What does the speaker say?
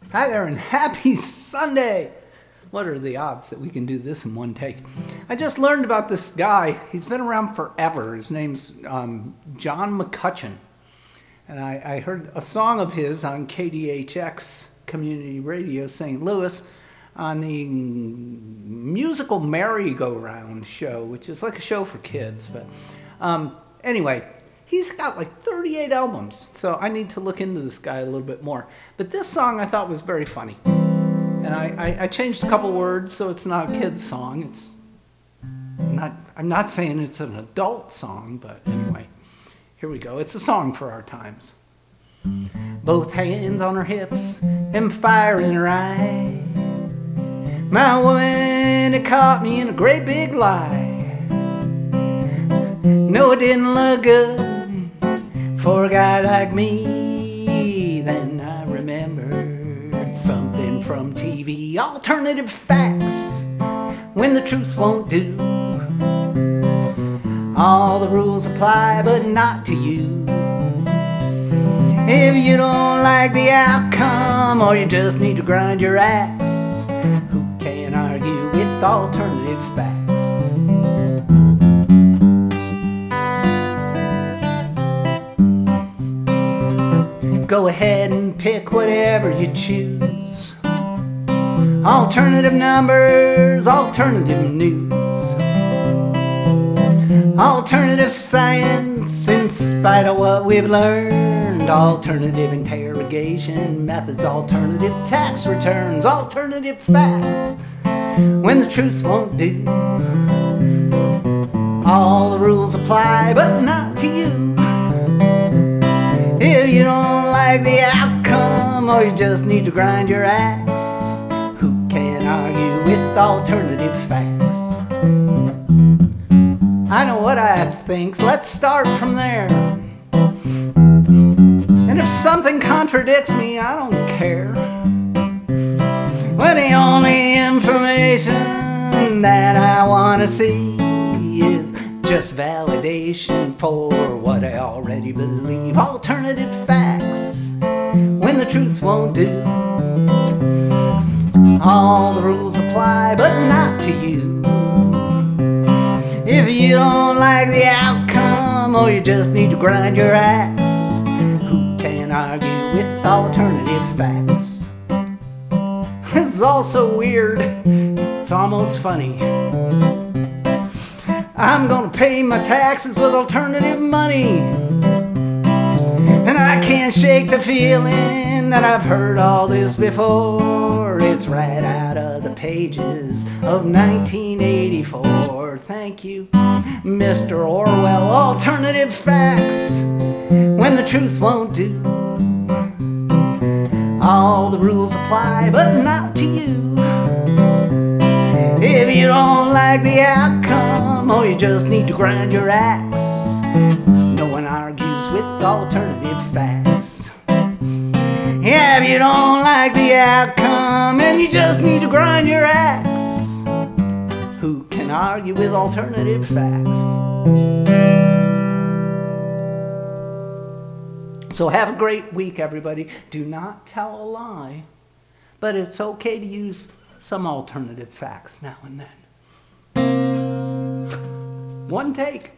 Hi there and happy Sunday! What are the odds that we can do this in one take? I just learned about this guy. He's been around forever. His name's John McCutcheon. And I heard a song of his on KDHX Community Radio St. Louis on the musical merry-go-round show, which is like a show for kids. But anyway, he's got like 38 albums, so I need to look into this guy a little bit more. But this song I thought was very funny. And I changed a couple words so it's not a kid's song. I'm not saying it's an adult song, but anyway, here we go. It's a song for our times. Both hands on her hips and fire in her eye. My woman had caught me in a great big lie. No, it didn't look good for a guy like me. Then I remembered something from TV. Alternative facts when the truth won't do. All the rules apply, but not to you. If you don't like the outcome, or you just need to grind your axe, who can argue with alternative facts? Go ahead and pick whatever you choose. Alternative numbers, alternative news. Alternative science, in spite of what we've learned. Alternative interrogation methods, alternative tax returns, alternative facts when the truth won't do. All the rules apply, but not to you. If you don't like the outcome, or you just need to grind your axe, who can argue with alternative facts? I know what I think, let's start from there. And if something contradicts me, I don't care. Well, the only information that I want to see is just validation for what I already believe. Alternative facts when the truth won't do. All the rules apply, but not to you. If you don't like the outcome, or you just need to grind your axe, who can argue with alternative facts? This is all so weird, it's almost funny. I'm gonna pay my taxes with alternative money, and I can't shake the feeling that I've heard all this before. It's right out of the pages of 1984. Thank you, Mr. Orwell. Alternative facts when the truth won't do. All the rules apply, but not to you. If you don't like the outcome, or you just need to grind your axe, no one argues with alternative facts. Yeah, if you don't like the outcome, and you just need to grind your axe, who can argue with alternative facts? So have a great week, everybody. Do not tell a lie, but it's okay to use some alternative facts now and then. One take.